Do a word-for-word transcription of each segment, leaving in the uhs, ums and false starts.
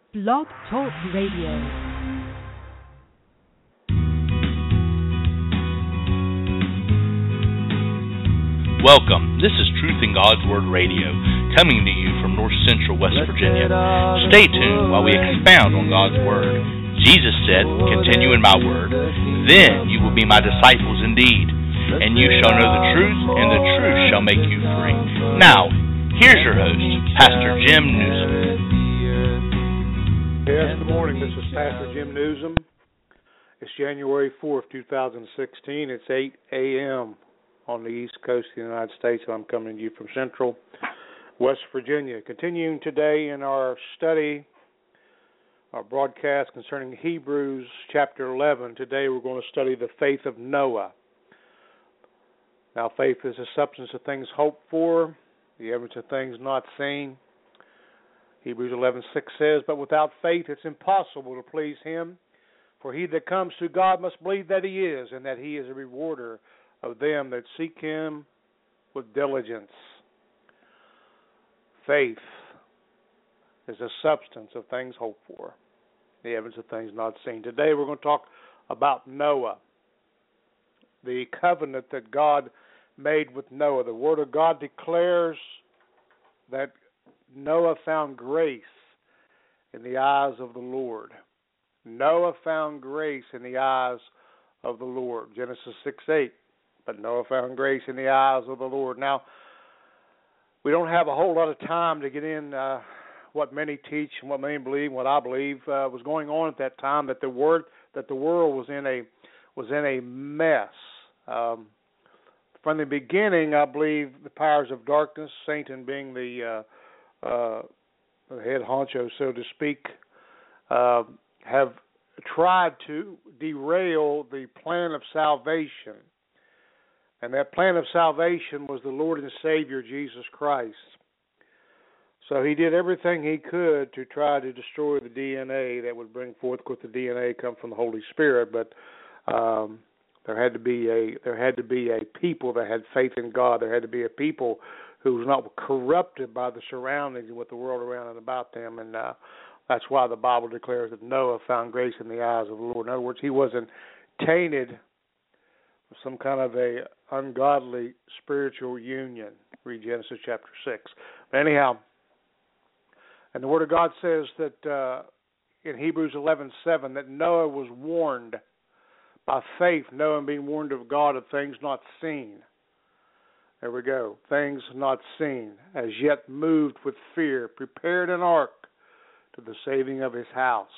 Blog Talk Radio. Welcome. This is Truth in God's Word Radio, coming to you from North Central West Virginia. Stay tuned while we expound on God's Word. Jesus said, "Continue in my word, then you will be my disciples indeed, and you shall know the truth, and the truth shall make you free." Now, here's your host, Pastor Jim Newsom. Yes, good morning. This is Pastor Jim Newsom. It's January fourth, two thousand sixteen. It's eight a.m. on the East Coast of the United States, and I'm coming to you from Central West Virginia. Continuing today in our study, our broadcast concerning Hebrews chapter eleven. Today we're going to study the faith of Noah. Now, faith is the substance of things hoped for, the evidence of things not seen. Hebrews eleven six says, "But without faith it's impossible to please him. For he that comes to God must believe that he is, and that he is a rewarder of them that seek him with diligence." Faith is the substance of things hoped for, the evidence of things not seen. Today we're going to talk about Noah, the covenant that God made with Noah. The Word of God declares that Noah found grace in the eyes of the Lord. Noah found grace in the eyes of the Lord. Genesis six eight. But Noah found grace in the eyes of the Lord. Now, we don't have a whole lot of time to get in uh, what many teach and what many believe, what I believe uh, was going on at that time. That the word that the world was in a was in a mess. Um, from the beginning, I believe the powers of darkness, Satan being the uh, uh, head honcho, so to speak, uh, have tried to derail the plan of salvation. And that plan of salvation was the Lord and Savior, Jesus Christ. So he did everything he could to try to destroy the D N A that would bring forth, of course, the D N A come from the Holy Spirit, but um, there had to be a there had to be a people that had faith in God. There had to be a people who was not corrupted by the surroundings and with the world around and about them. And uh, that's why the Bible declares that Noah found grace in the eyes of the Lord. In other words, he wasn't tainted with some kind of a ungodly spiritual union. Read Genesis chapter six. But anyhow, and the Word of God says that uh, in Hebrews eleven seven that Noah was warned by faith, Noah being warned of God of things not seen. There we go. Things not seen, as yet moved with fear, prepared an ark to the saving of his house,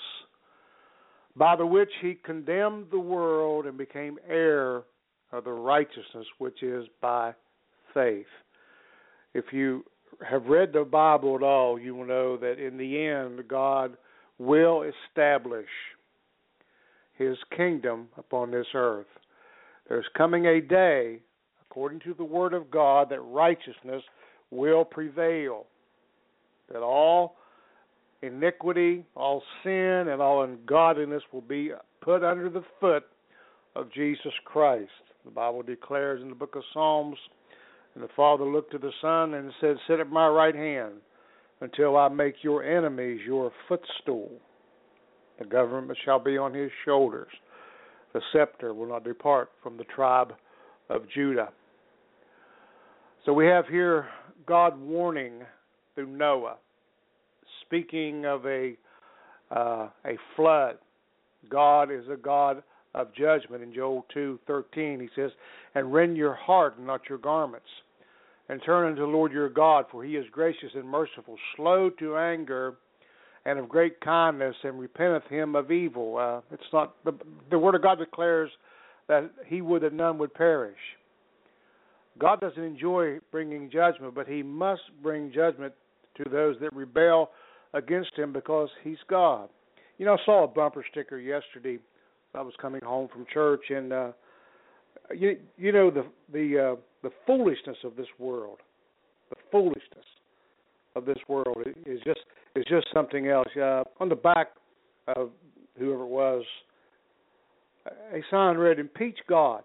by the which he condemned the world and became heir of the righteousness which is by faith. If you have read the Bible at all, you will know that in the end, God will establish his kingdom upon this earth. There's coming a day, according to the Word of God, that righteousness will prevail, that all iniquity, all sin, and all ungodliness will be put under the foot of Jesus Christ. The Bible declares in the book of Psalms, and the Father looked to the Son and said, "Sit at my right hand until I make your enemies your footstool. The government shall be on his shoulders. The scepter will not depart from the tribe of Judah." So we have here God warning through Noah, speaking of a uh, a flood. God is a God of judgment. In Joel two thirteen, he says, "And rend your heart and not your garments, and turn unto the Lord your God, for he is gracious and merciful, slow to anger, and of great kindness, and repenteth him of evil." Uh, it's not the, the Word of God declares that he would that none would perish. God doesn't enjoy bringing judgment, but he must bring judgment to those that rebel against him because he's God. You know, I saw a bumper sticker yesterday. I was coming home from church, and uh, you you know the the uh, the foolishness of this world, the foolishness of this world is just is just something else. Uh, on the back of whoever it was, a sign read, "Impeach God."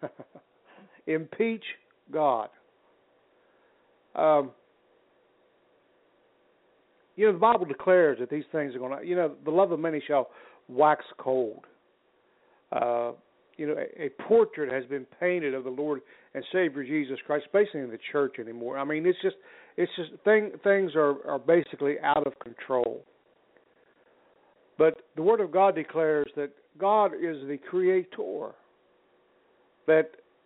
Impeach God. Um, You know, the Bible declares that these things are going to, you know, the love of many shall wax cold. Uh, you know, a, a portrait has been painted of the Lord and Savior Jesus Christ, basically in the church anymore. I mean, it's just, it's just thing, things are, are basically out of control. But the Word of God declares that God is the Creator. That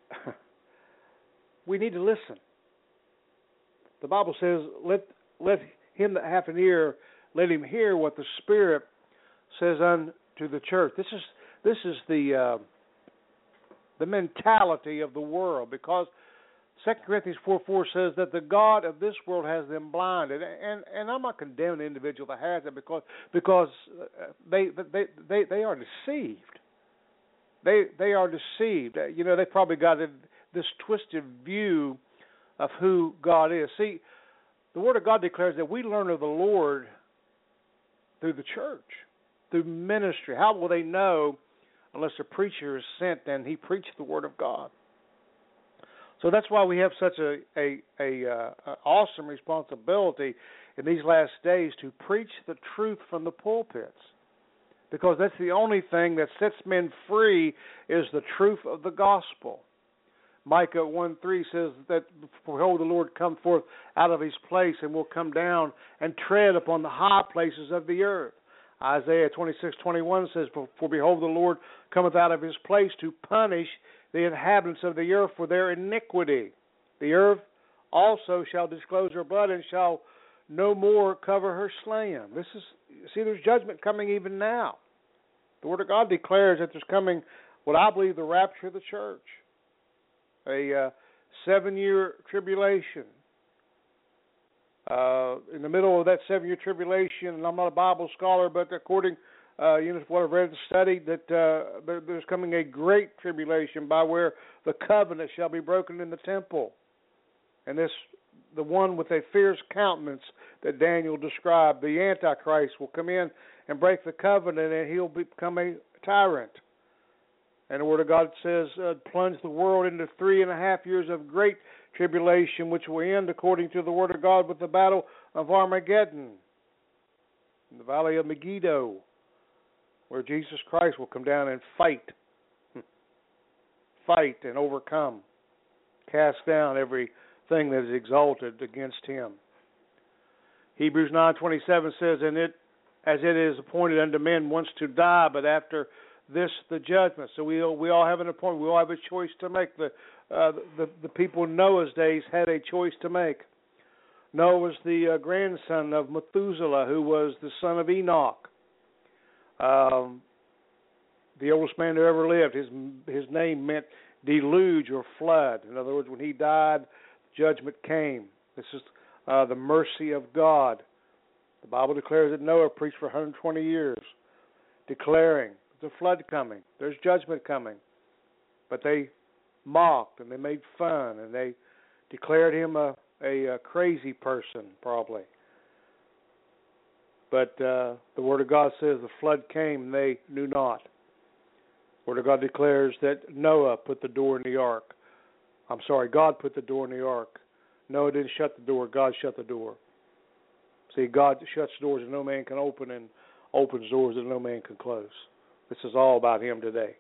we need to listen. The Bible says, "Let let him that hath an ear, let him hear what the Spirit says unto the church." This is this is the uh, the mentality of the world, because Second Corinthians four four says that the God of this world has them blinded, and and I'm not condemning the individual that has it, because because they they they they are deceived. They they are deceived. You know, they probably got this twisted view of who God is. See, the Word of God declares that we learn of the Lord through the church, through ministry. How will they know unless a preacher is sent and he preached the Word of God? So that's why we have such a a, a, uh, a awesome responsibility in these last days to preach the truth from the pulpits, because that's the only thing that sets men free is the truth of the gospel. Micah one three says that, "Behold, the Lord come forth out of his place, and will come down and tread upon the high places of the earth." Isaiah twenty-six twenty-one says, "For behold, the Lord cometh out of his place to punish the inhabitants of the earth for their iniquity. The earth also shall disclose her blood, and shall no more cover her slain." This is, see, there's judgment coming even now. The Word of God declares that there's coming what I believe the rapture of the church, a uh, seven-year tribulation. Uh, in the middle of that seven-year tribulation, and I'm not a Bible scholar, but according uh, you know, to what I've read and studied, that uh, there, there's coming a great tribulation by where the covenant shall be broken in the temple. And this, the one with a fierce countenance that Daniel described, the Antichrist, will come in and break the covenant, and he'll become a tyrant. And the Word of God says, uh, plunge the world into three and a half years of great tribulation, which will end, according to the Word of God, with the battle of Armageddon, in the valley of Megiddo, where Jesus Christ will come down and fight, fight and overcome, cast down everything that is exalted against him. Hebrews nine twenty-seven says, "And it, as it is appointed unto men once to die, but after this the judgment." So we we all have an appointment. We all have a choice to make. The uh, the the people in Noah's days had a choice to make. Noah was the uh, grandson of Methuselah, who was the son of Enoch, um, the oldest man who ever lived. His his name meant deluge or flood. In other words, when he died, judgment came. This is uh, the mercy of God. The Bible declares that Noah preached for one hundred twenty years, declaring there's a flood coming, there's judgment coming. But they mocked and they made fun and they declared him a, a, a crazy person, probably. But uh, the Word of God says the flood came and they knew not. The Word of God declares that Noah put the door in the ark. I'm sorry, God put the door in the ark. Noah didn't shut the door, God shut the door. See, God shuts doors that no man can open and opens doors that no man can close. This is all about him today.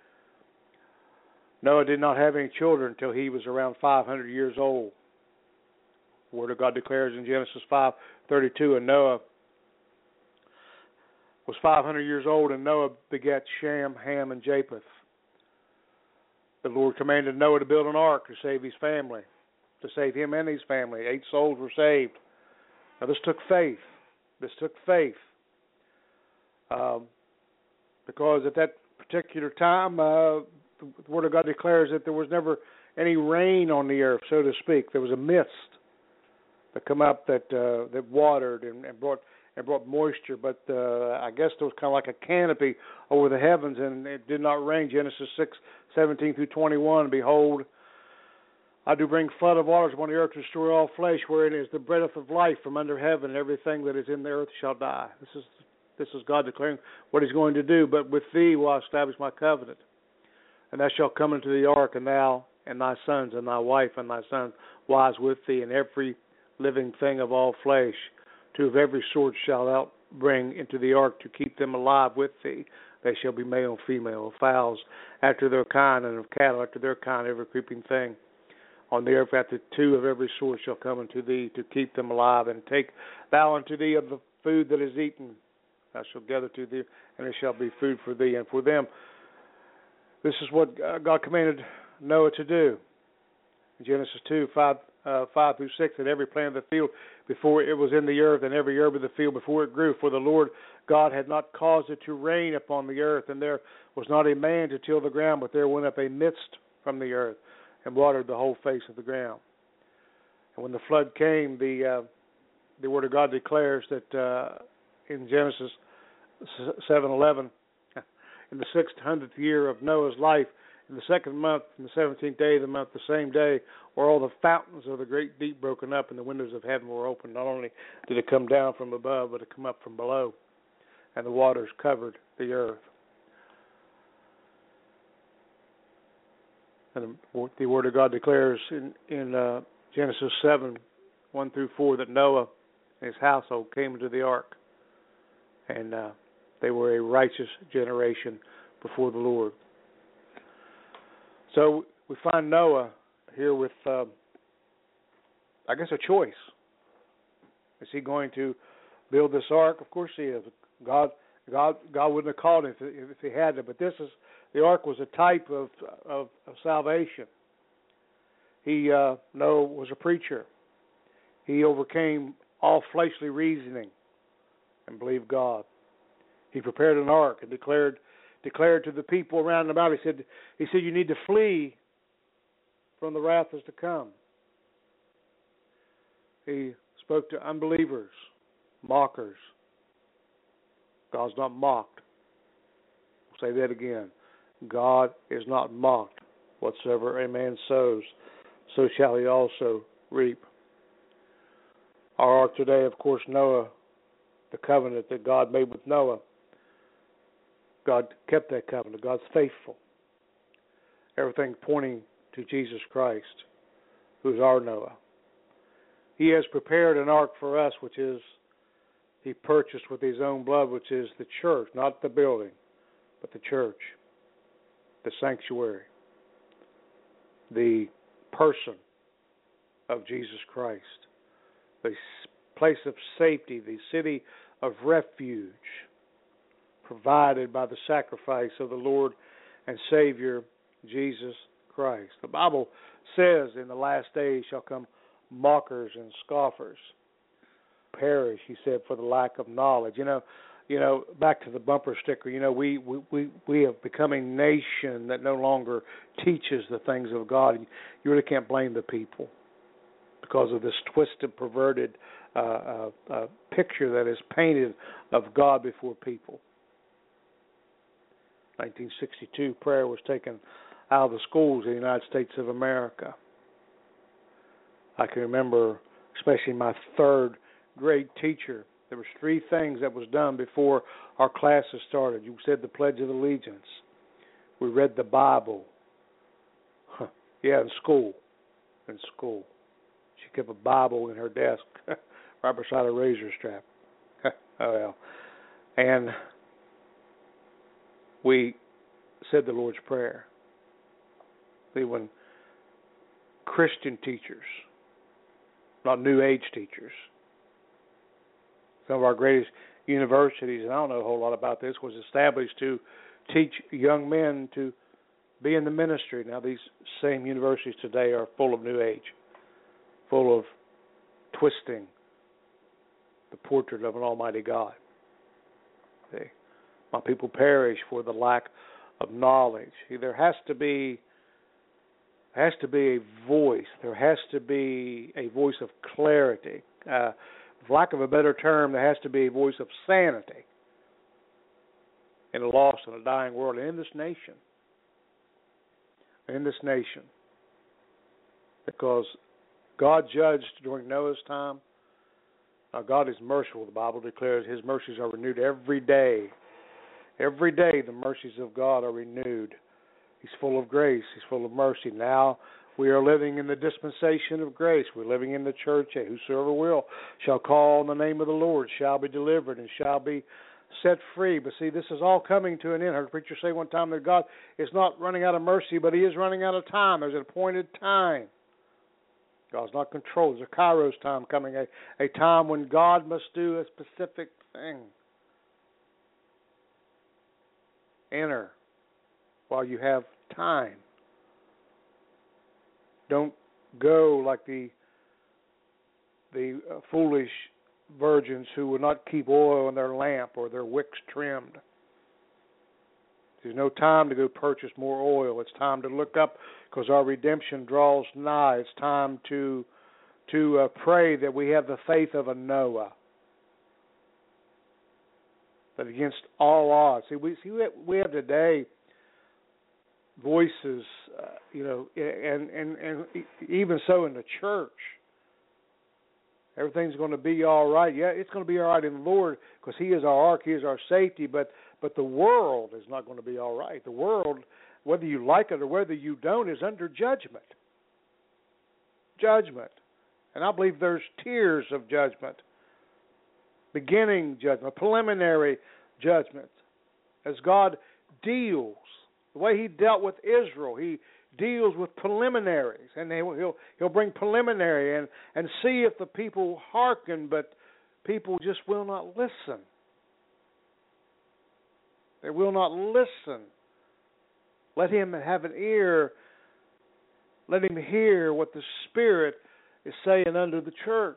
Noah did not have any children until he was around five hundred years old. The Word of God declares in Genesis five thirty-two, "And Noah was five hundred years old, and Noah begat Shem, Ham, and Japheth." The Lord commanded Noah to build an ark to save his family, to save him and his family. Eight souls were saved. Now, this took faith. This took faith. Um, because at that particular time, uh, the Word of God declares that there was never any rain on the earth, so to speak. There was a mist that come up that uh, that watered and, and brought and brought moisture, but uh, I guess there was kind of like a canopy over the heavens, and it did not rain. Genesis six seventeen through twenty-one. "Behold, I do bring flood of waters upon the earth to destroy all flesh, wherein is the breath of life from under heaven, and everything that is in the earth shall die." This is this is God declaring what He's going to do. "But with thee will I establish my covenant, and thou shalt come into the ark, and thou and thy sons and thy wife and thy sons' wives with thee, and every living thing of all flesh, Two of every sort shalt thou bring into the ark to keep them alive with thee. They shall be male and female, of fowls after their kind, and of cattle after their kind, every creeping thing on the earth after two of every sort shall come unto thee to keep them alive. And take thou unto thee of the food that is eaten, thou shalt gather to thee, and it shall be food for thee and for them. This is what God commanded Noah to do. In Genesis two, five, uh, five through six, that every plant of the field before it was in the earth, and every herb of the field before it grew, for the Lord God had not caused it to rain upon the earth, and there was not a man to till the ground, but there went up a mist from the earth, and watered the whole face of the ground. And when the flood came, the uh, the Word of God declares that uh, in Genesis seven eleven, in the six hundredth year of Noah's life, in the second month, in the seventeenth day of the month, the same day, were all the fountains of the great deep broken up, and the windows of heaven were opened. Not only did it come down from above, but it come up from below, and the waters covered the earth. And the Word of God declares in, in uh, Genesis seven, one through four, that Noah and his household came into the ark, and uh, they were a righteous generation before the Lord. So we find Noah here with, uh, I guess, a choice. Is he going to build this ark? Of course he is. God, God, God wouldn't have called him if, if he had to. But this is the ark was a type of of, of salvation. He uh, Noah was a preacher. He overcame all fleshly reasoning and believed God. He prepared an ark and declared declared to the people around about. He said, he said, you need to flee from the wrath that's to come. He spoke to unbelievers, mockers. God's not mocked. I'll say that again. God is not mocked. Whatsoever a man sows, so shall he also reap. Our ark today, of course, Noah, the covenant that God made with Noah, God kept that covenant. God's faithful. Everything pointing to Jesus Christ, who's our Noah. He has prepared an ark for us, which is he purchased with his own blood, which is the church, not the building, but the church, the sanctuary, the person of Jesus Christ, the place of safety, the city of refuge, provided by the sacrifice of the Lord and Savior Jesus Christ. The Bible says in the last days shall come mockers and scoffers. Perish, he said, for the lack of knowledge. You know, you know, back to the bumper sticker, you know, we, we, we, we have become a nation that no longer teaches the things of God. You really can't blame the people because of this twisted, perverted uh, uh, uh, picture that is painted of God before people. nineteen sixty-two, prayer was taken out of the schools in the United States of America. I can remember, especially my third grade teacher, there was three things that was done before our classes started. You said the Pledge of Allegiance. We read the Bible. Huh. Yeah, in school. In school. She kept a Bible in her desk right beside a razor strap. Oh, well. And we said the Lord's Prayer. See, when Christian teachers, not New Age teachers, some of our greatest universities, and I don't know a whole lot about this, was established to teach young men to be in the ministry. Now, these same universities today are full of New Age, full of twisting the portrait of an almighty God. See? My people perish for the lack of knowledge. See, there has to be has to be a voice. There has to be a voice of clarity. Uh, for lack of a better term, there has to be a voice of sanity in a lost and a dying world, and in this nation. In this nation. Because God judged during Noah's time. Now, God is merciful. The Bible declares His mercies are renewed every day. Every day the mercies of God are renewed. He's full of grace. He's full of mercy. Now We are living in the dispensation of grace. We're living in the church. Whosoever will shall call on the name of the Lord shall be delivered and shall be set free. But see, this is all coming to an end. I heard a preacher say one time that God is not running out of mercy, but He is running out of time. There's an appointed time. God's not controlled. There's a kairos time coming, a, a time when God must do a specific thing. Enter while you have time. Don't go like the the uh, foolish virgins who would not keep oil in their lamp or their wicks trimmed. There's no time to go purchase more oil. It's time to look up because our redemption draws nigh. It's time to to uh, pray that we have the faith of a Noah. That against all odds. See, we see we have today voices, uh, you know, and, and and even so in the church. Everything's going to be all right. Yeah, it's going to be all right in the Lord because He is our ark, He is our safety. But but the world is not going to be all right. The world, whether you like it or whether you don't, is under judgment. Judgment. And I believe there's tiers of judgment. Beginning judgment, preliminary judgment. As God deals, the way He dealt with Israel, He deals with preliminaries, and he'll he'll, he'll bring preliminary and, and see if the people hearken, but people just will not listen. They will not listen. Let him have an ear. Let him hear what the Spirit is saying unto the church.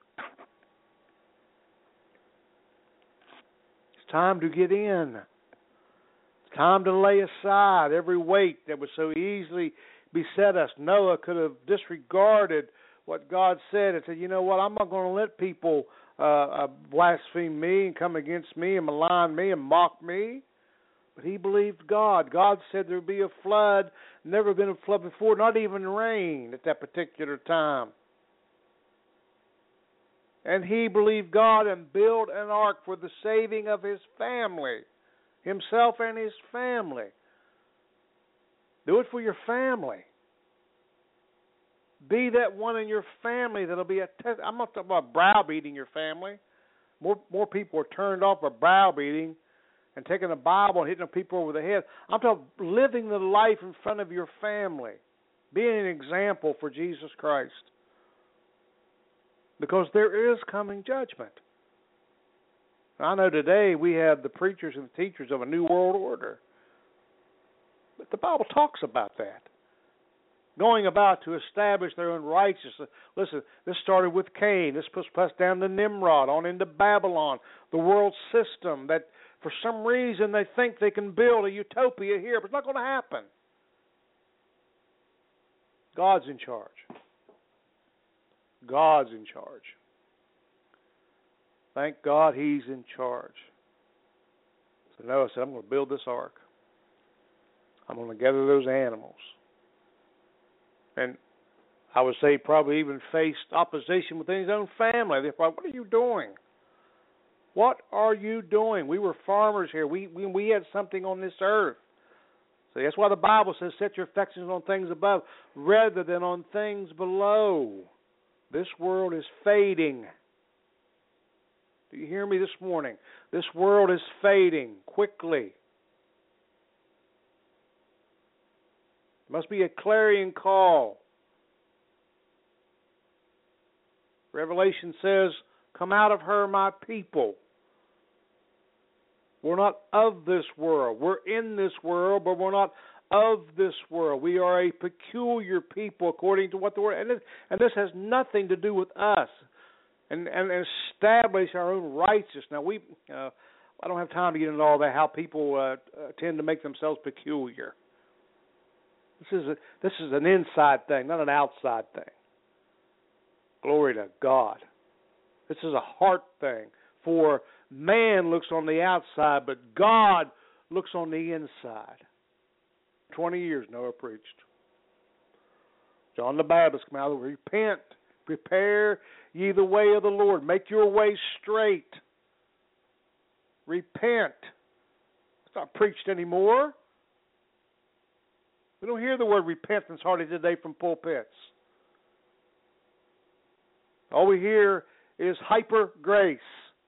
It's time to get in. Time to lay aside every weight that would so easily beset us. Noah could have disregarded what God said and said, you know what, I'm not going to let people uh, uh, blaspheme me and come against me and malign me and mock me. But he believed God. God said there would be a flood. Never been a flood before, not even rain at that particular time. And he believed God and built an ark for the saving of his family. Himself and his family. Do it for your family. Be that one in your family that'll be a test. I'm not talking about browbeating your family. More more people are turned off by browbeating and taking the Bible and hitting people over the head. I'm talking living the life in front of your family. Being an example for Jesus Christ. Because there is coming judgment. I know today we have the preachers and the teachers of a new world order. But the Bible talks about that. Going about to establish their own righteousness. Listen, this started with Cain. This was passed down to Nimrod, on into Babylon, the world system that for some reason they think they can build a utopia here, but it's not going to happen. God's in charge. God's in charge. Thank God He's in charge. So Noah said, I'm going to build this ark. I'm going to gather those animals. And I would say probably even faced opposition within his own family. They thought, what are you doing? What are you doing? We were farmers here. We, we, we had something on this earth. So that's why the Bible says, set your affections on things above rather than on things below. This world is fading. Do you hear me this morning? This world is fading quickly. It must be a clarion call. Revelation says, come out of her, my people. We're not of this world. We're in this world, but we're not of this world. We are a peculiar people according to what the word, and this, and this has nothing to do with us. And, and establish our own righteousness. Now, we, uh, I don't have time to get into all that, how people uh, uh, tend to make themselves peculiar. This is a, this is an inside thing, not an outside thing. Glory to God. This is a heart thing. For man looks on the outside, but God looks on the inside. Twenty years Noah preached. John the Baptist came out, repent, prepare ye the way of the Lord. Make your way straight. Repent. It's not preached anymore. We don't hear the word repentance hardly today from pulpits. All we hear is hyper grace.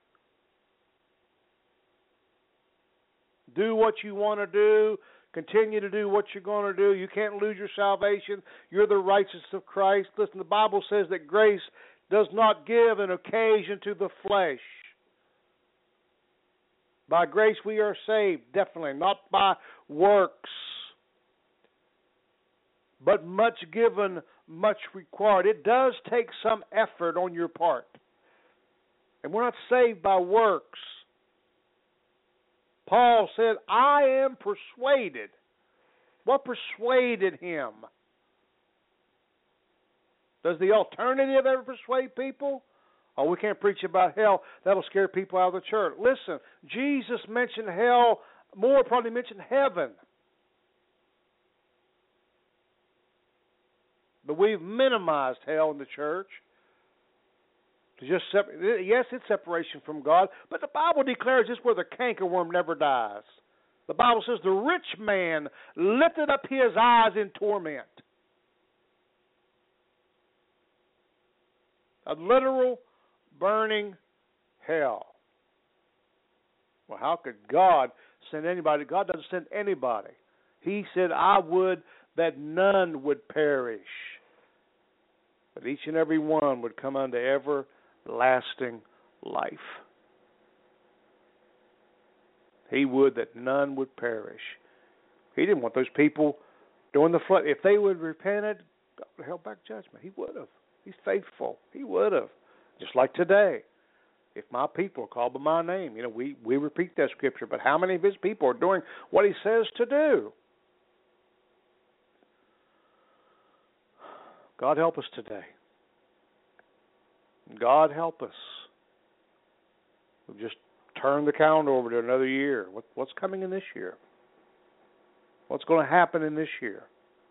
Do what you want to do. Continue to do what you're going to do. You can't lose your salvation. You're the righteousness of Christ. Listen, the Bible says that grace does not give an occasion to the flesh. By grace we are saved, definitely, not by works. But much given, much required. It does take some effort on your part. And we're not saved by works. Paul said, I am persuaded. What persuaded him? Does the alternative ever persuade people? Oh, we can't preach about hell. That'll scare people out of the church. Listen, Jesus mentioned hell more, probably mentioned heaven. But we've minimized hell in the church. To just separ- yes, it's separation from God, but the Bible declares this where the cankerworm never dies. The Bible says the rich man lifted up his eyes in torment. A literal burning hell. Well, how could God send anybody? God doesn't send anybody. He said, I would that none would perish, but each and every one would come unto everlasting life. He would that none would perish. He didn't want those people doing the flood. If they would have repented, God would have held back judgment. He would have. He's faithful. He would have. Just like today. If my people are called by my name, you know, we, we repeat that scripture, but how many of his people are doing what he says to do? God help us today. God help us. We've just turned the calendar over to another year. What, what's coming in this year? What's going to happen in this year?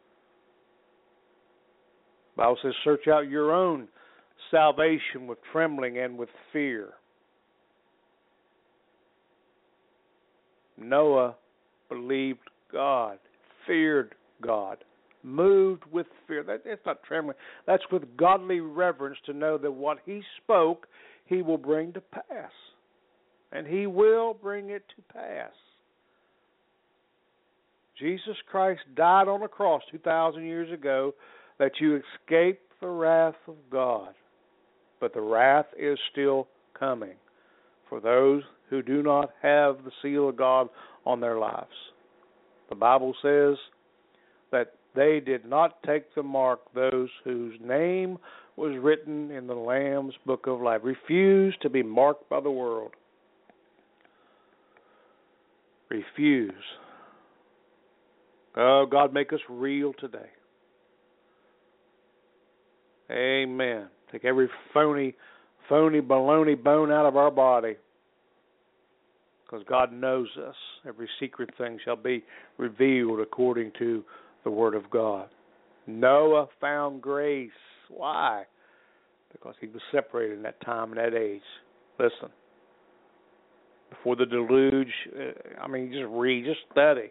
The Bible says, search out your own salvation with trembling and with fear. Noah believed God, feared God, moved with fear. That, that's not trembling. That's with godly reverence to know that what he spoke, he will bring to pass. And he will bring it to pass. Jesus Christ died on a cross two thousand years ago that you escape the wrath of God. But the wrath is still coming for those who do not have the seal of God on their lives. The Bible says that they did not take the mark, those whose name was written in the Lamb's book of life, refused to be marked by the world. Refuse. Oh, God, make us real today. Amen. Take every phony, phony, baloney bone out of our body. Because God knows us. Every secret thing shall be revealed according to the Word of God. Noah found grace. Why? Because he was separated in that time and that age. Listen. Before the deluge, I mean, just read, just study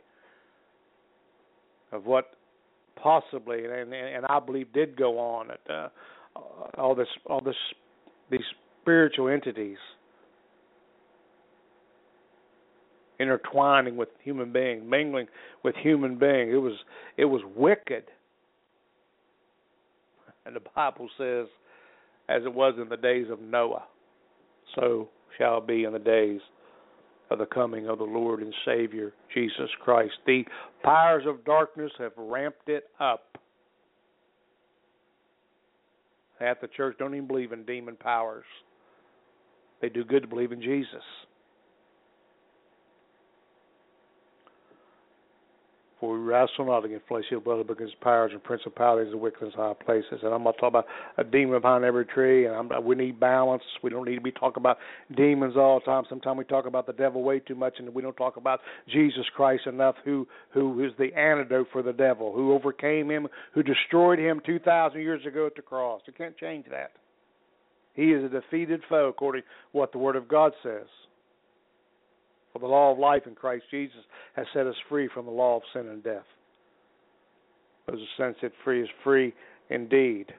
of what possibly, and, and I believe did go on at uh, all this, all this, these spiritual entities intertwining with human beings, mingling with human beings. It was, it was wicked, and the Bible says, as it was in the days of Noah, so shall it be in the days of the coming of the Lord and Savior, Jesus Christ. The powers of darkness have ramped it up. Half the church don't even believe in demon powers. They do good to believe in Jesus. For we wrestle not against flesh and blood, but against powers and principalities and wickedness in high places. And I'm not talking about a demon behind every tree. And I'm, we need balance. We don't need to be talking about demons all the time. Sometimes we talk about the devil way too much, and we don't talk about Jesus Christ enough, who who is the antidote for the devil, who overcame him, who destroyed him two thousand years ago at the cross. You can't change that. He is a defeated foe, according to what the Word of God says. For the law of life in Christ Jesus has set us free from the law of sin and death. Those the Son set free is free indeed.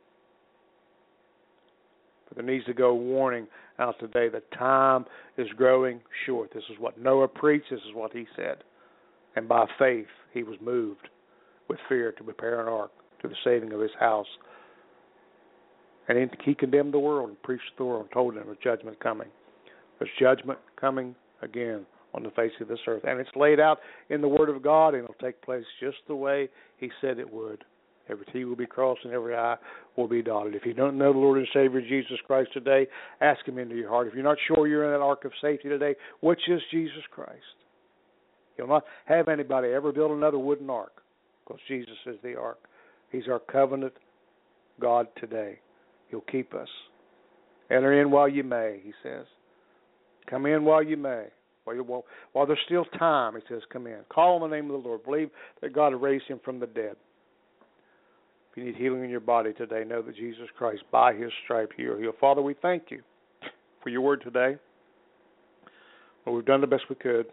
But there needs to go a warning out today that time is growing short. This is what Noah preached. This is what he said. And by faith, he was moved with fear to prepare an ark to the saving of his house. And he condemned the world and preached to the world and told them there's judgment coming. There's judgment coming again on the face of this earth. And it's laid out in the Word of God, and it'll take place just the way he said it would. Every T will be crossed and every I will be dotted. If you don't know the Lord and Savior Jesus Christ today, ask him into your heart. If you're not sure you're in that ark of safety today, which is Jesus Christ? He'll not have anybody ever build another wooden ark, because Jesus is the ark. He's our covenant God today. He'll keep us. Enter in while you may, he says. Come in while you may. While, you, while, while there's still time, he says, come in. Call on the name of the Lord. Believe that God will raise him from the dead. If you need healing in your body today, know that Jesus Christ, by his stripes, you are healed. Father, we thank you for your word today. Lord, we've done the best we could.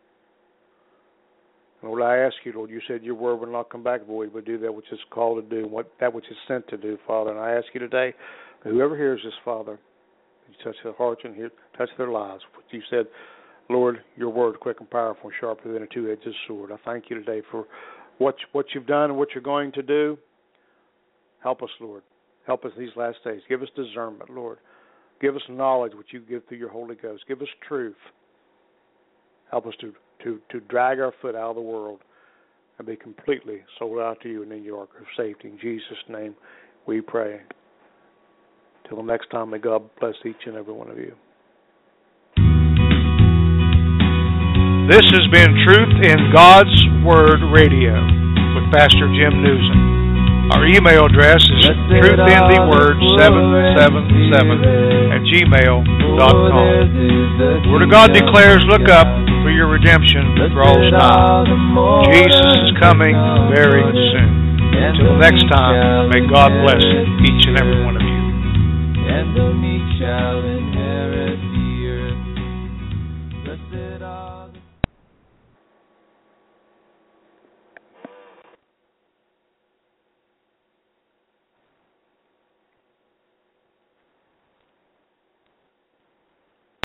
And Lord, I ask you, Lord, you said your word will not come back void, but do that which is called to do, what that which is sent to do, Father. And I ask you today, that whoever hears this, Father, you touch their hearts and hear, touch their lives. You said, Lord, your word quick and powerful and sharper than a two-edged sword. I thank you today for what what you've done and what you're going to do. Help us, Lord. Help us these last days. Give us discernment, Lord. Give us knowledge, which you give through your Holy Ghost. Give us truth. Help us to, to, to drag our foot out of the world and be completely sold out to you and in your ark of safety. In Jesus' name we pray. Till the next time, may God bless each and every one of you. This has been Truth in God's Word Radio with Pastor Jim Newsom. Our email address is truthintheword seven seven seven at gmail dot com. The Word of God declares, look up, for your redemption draws nigh. Jesus is coming very soon. Until next time, may God bless each and every one of you. And the meek shall inherit.